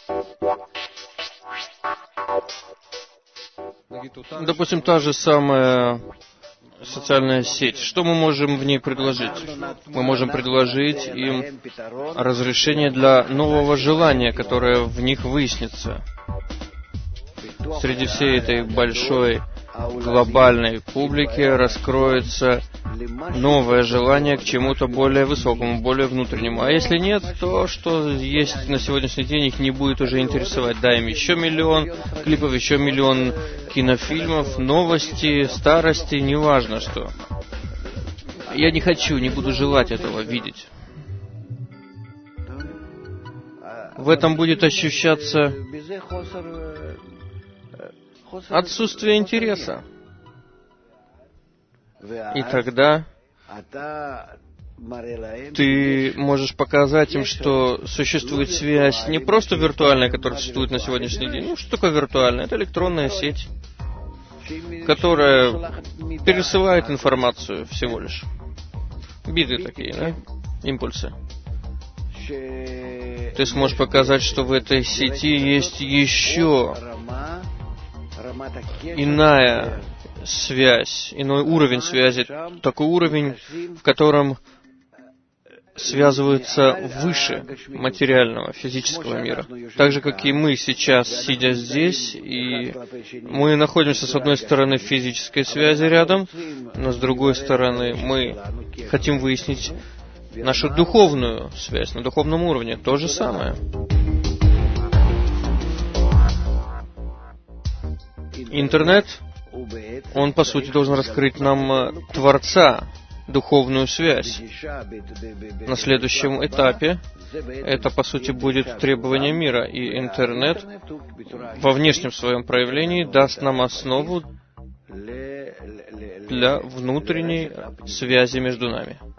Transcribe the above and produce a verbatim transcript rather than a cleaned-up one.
Допустим, та же самая социальная сеть. Что мы можем в ней предложить? Мы можем предложить им разрешение для нового желания, которое в них выяснится. Среди всей этой большой глобальной публики раскроется новое желание к чему-то более высокому, более внутреннему. А если нет, то, что есть на сегодняшний день, их не будет уже интересовать. Дай им еще миллион клипов, еще миллион кинофильмов, новости, старости, неважно что. Я не хочу, не буду желать этого видеть. В этом будет ощущаться отсутствие интереса. И тогда ты можешь показать им, что существует связь не просто виртуальная, которая существует на сегодняшний день. Ну, что такое виртуальная? Это электронная сеть, которая пересылает информацию всего лишь. Биты такие, да? Импульсы. Ты сможешь показать, что в этой сети есть еще иная связь, иной уровень связи, такой уровень, в котором связываются выше материального, физического мира. Так же, как и мы сейчас, сидя здесь, и мы находимся, с одной стороны, в физической связи рядом, но с другой стороны, мы хотим выяснить нашу духовную связь на духовном уровне. То же самое. Интернет, он, по сути, должен раскрыть нам Творца, духовную связь. На следующем этапе это, по сути, будет требование мира, и интернет во внешнем своем проявлении даст нам основу для внутренней связи между нами.